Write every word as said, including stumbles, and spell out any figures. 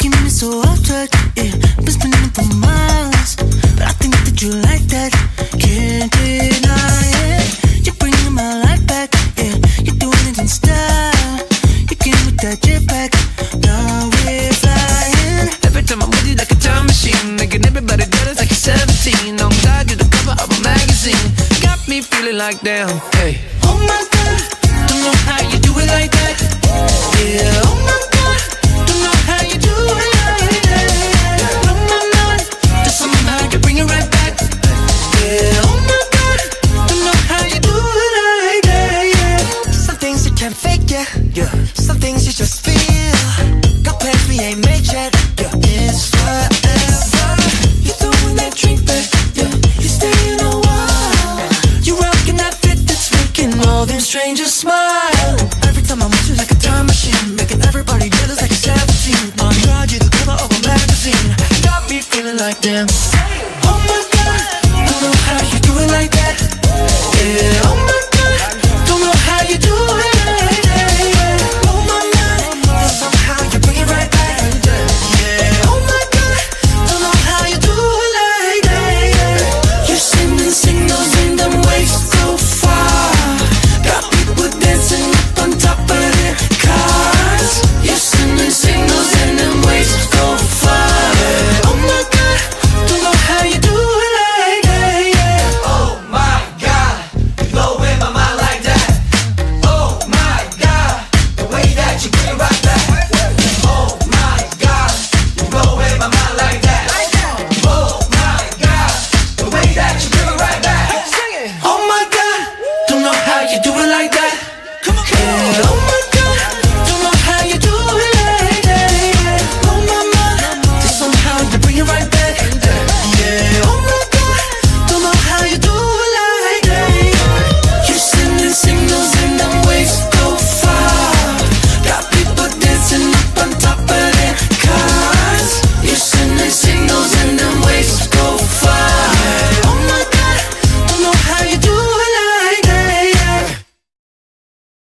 Taking me so off track, yeah. Been spinning it for miles, but I think that you like that. Can't deny it. You're bringing my life back, yeah. You're doing it in style. You came with that jetpack. Now we're flying. Every time I'm with you like a time machine, making everybody jealous like you're seventeen. On God, you're the cover of a magazine. Got me feeling like damn, hey. Oh my God, don't know how you do it like that. Yeah, oh my God, don't know how you do it like that. Blow my mind, there's something I can bring it right back. Yeah, oh my God, don't know how you do it like that. Yeah. Some things you can't fake, yeah. Yeah. Some things you just feel. Got plans we ain't made yet. Yeah. It's forever. You're throwing that drink back. Yeah. You're staying a while. You're rocking that fit that's making all them strangers smile. Every time I'm with you like a time machine, making everybody jealous like a seventeen. On God, you're the cover of a magazine. Got me feeling like damn.